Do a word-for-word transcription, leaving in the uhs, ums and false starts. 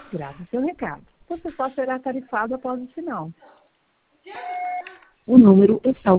Grave seu recado. Você só será tarifado após o sinal. O número está